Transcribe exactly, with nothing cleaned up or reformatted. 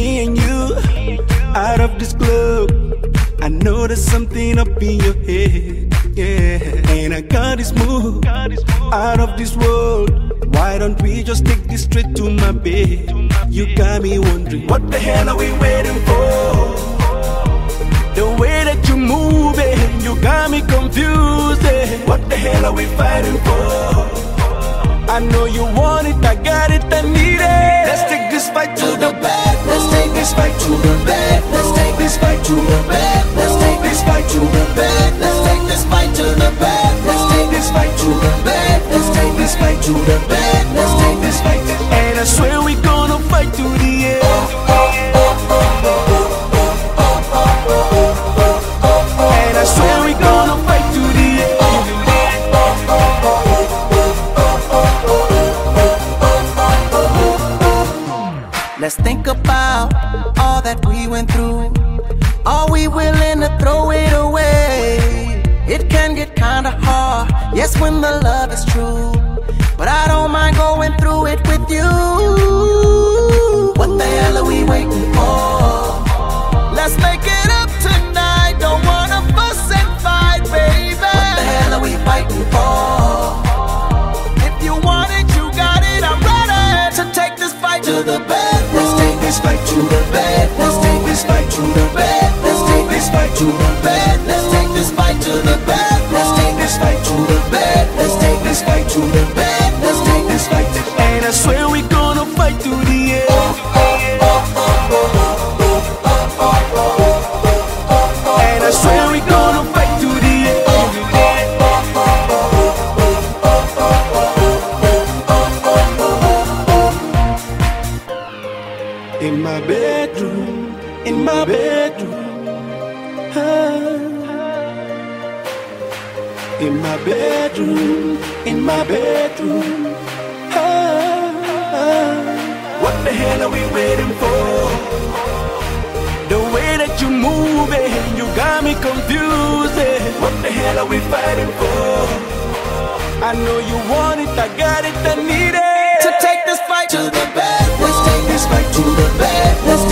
me and you, out of this club. I know there's something up in your head, yeah. And I got this move, out of this world. Why don't we just take this straight to my bed? You got me wondering, what the hell are we waiting for? The way that you move it, you got me confused, eh? What the hell are we fighting for? I know you want it, I got it, I need it. Let's take this fight to the bed. Let's take this fight to the bed. Let's take this fight to the bed. Let's take this fight to the bed. Let's take this fight to the bed. Let's take this fight to the bed. Let's take this fight to the bed. Let's take this fight. And I swear we gonna fight to the end. And I swear we gonna fight to the end. Let's think about all that we went through. Are we willing to throw it away? It can get kinda hard, yes, when the love is true. But I don't mind going through it with you. What the hell are we waiting for? Let's make it up tonight. Don't wanna fuss and fight, baby. What the hell are we fighting for? If you want it, you got it. I'm ready to take this fight to the bed. Let's take this fight to the bed. Let's take this fight to the bed. Let's take this fight to the bed. Let's take this fight to the bed. Let's take this fight to the bed. Let's take this fight to the bed. Let's take this fight. And I swear we gonna fight to the end. And I swear we gonna fight to the end. In my bedroom, in my bedroom, ah. In my bedroom, in my bedroom, ah, ah. What the hell are we waiting for? The way that you move it, you got me confused, eh? What the hell are we fighting for? I know you want it, I got it, I need it. To take this fight to the bed. Let's take this fight to the bed. Let's